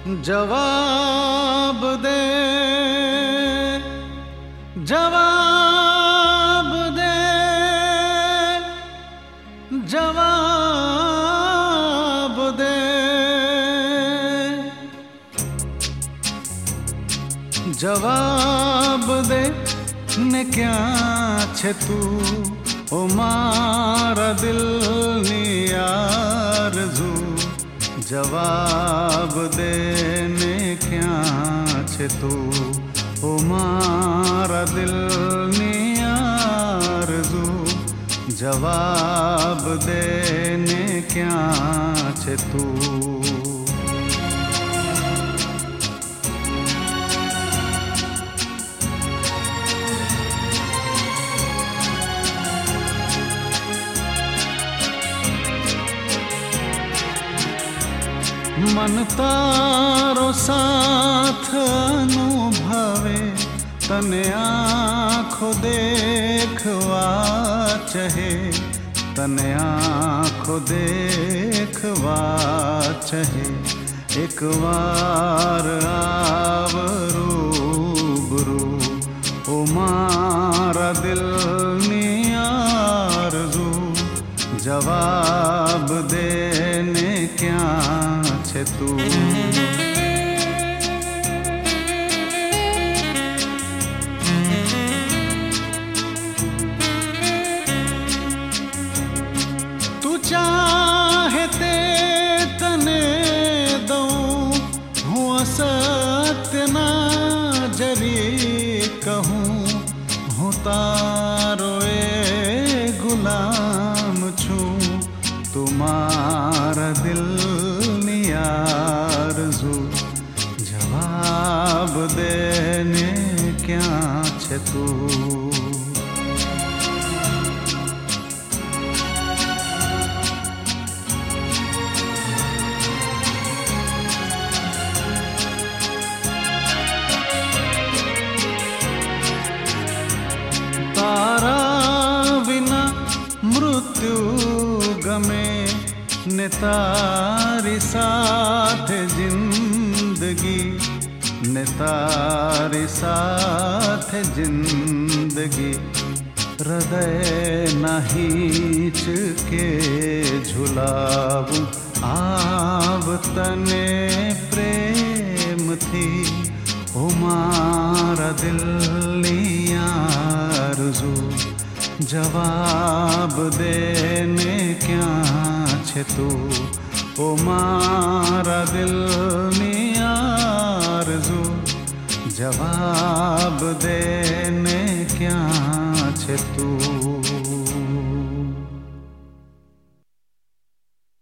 जवाब दे, जवाब दे, जवाब दे, जवाब दे ने क्या छे तू ओ मारा दिल नी आरज़ू। जवाब देने क्या छे तू ओ मारा दिल नी आरज़ू। जवाब देने क्या छे तू। मन तारो साथ अनुभवे तने आँखों देखवा चहे, तने आँखों देखवा चहे। एक बार आव रूबरू ओ मारा दिल नी आरज़ू। जवाब देने क्या छे तू। तू चाहे ते तने दूं, हूँ असत्य ना जरी कहूँ। हूँ तारो ए गुलाम छूं, तुम्हारा दिल नी आरज़ू। जवाब देने क्या छे तू। तारा बिना मृत्यु गमे ने तारी साथ जिंदगी, ने तारी साथ जिंदगी। हृदय नहीं के झुलाऊं आव तने प्रेम थी ओ मारा दिल नी आरज़ू। जवाब देने क्या छे तू ओ मारा दिल नी आरज़ू। जवाब दे